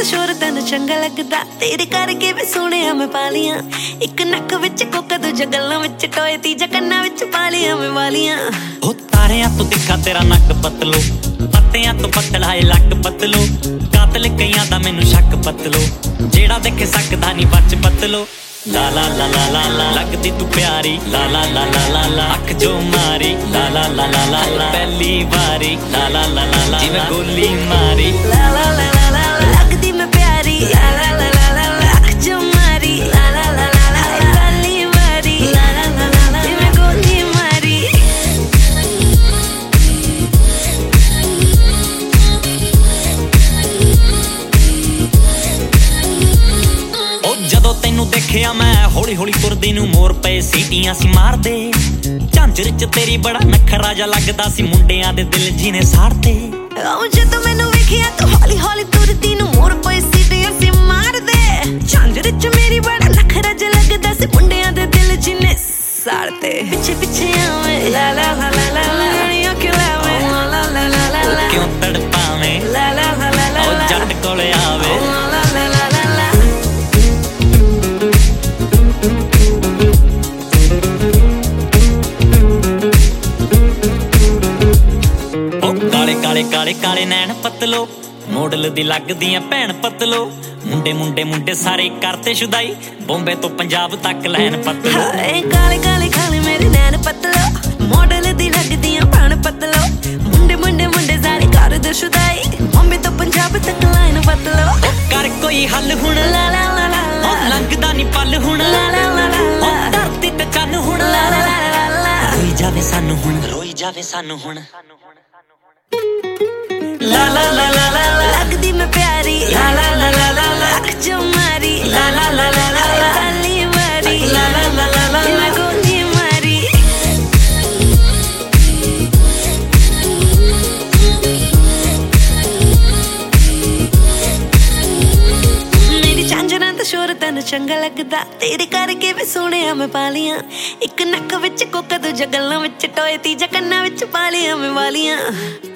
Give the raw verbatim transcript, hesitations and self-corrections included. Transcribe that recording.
शोर तेन चंगा लगदा तेरे करके भी सोहणिया मैं पालियां एक नक विच कोका दूजा गल्लां विच टोए तीजा कन्ना विच पालियां मैं वालियां ओ तारियां तो दिखा तेरा नक पतलो पत्तियां तो पतला है लक पतलो कातल कईयां दा मैनू शक पतलो जेड़ा देखे सकदा नहीं बच पतलो ला ला ला ला ला ला लगदी तू प्यारी ला ला ला ला ला ला अख जो मारी ला ला ला ला ला ला पहली बारी ला ला ला ला ला जिवें गोली मारी ला ला ला ला ला लगदी मैं प्यारी ला ला ला ला ला ला अख जो मारी ला ला ला ला ला पहली बारी ला ला ला ला ला जिवें गोली मारी जदों तेनू देखिया मैं हौली हौली तुरदी नू मोर पे सीटियां सी मारदे झांझर च तेरी बड़ा नखरा जा लगदा सी मुंडियां दे दिल जीने साड़ते ओ जदों मैनू वेखिया तू हौली हौली तुरदी नू मोर पे सीटियां सी मारदे झांझर च मेरी बड़ा नखरा जा लगदा सी मुंडियां दे दिल जीने साड़ते पिछे पिछे आवे ला ला ला ला ला ला रानियां क्यों लावे ला ला ला ला ला क्यों तड़पावे ला ला ला ला ला ओ जट कोले आवे ला ला ला ला काले काले काले काले नैन पतलो मॉडल दी लगदियां भैन पतलो मुंडे मुंडे मुंडे सारे करते शुदाई बॉम्बे तो पंजाब तक लैन पतलो काले काले काले मेरे नैन पतलो मॉडल दी लगदियां भैन पतलो मुंडे मुंडे मुंडे सारे करते शुदाई बॉम्बे तो पंजाब तक लैन पतलो कर कोई हल हुण ला ला ला ला लंघदा नी पल हुण ला ला ला ला धरती ते चन्न हुण ला ला ला ला रोई जावे सानू हुण रोई जावे सानू हुण ला ला ला ला ला लगदी मैं प्यारी ला ला ला ला ला अख जो मारी ला ला ला ला ला पहली बारी ला ला ला ला ला जिवें गोली मारी मेरी झांझरां दा शोर तेन चंगा लगदा तेरे करके भी सोहणिया मैं पालियां एक नक विच कोका दूजा गल्लां विच टोए तीजा कन्ना विच पालियां मैं वालियां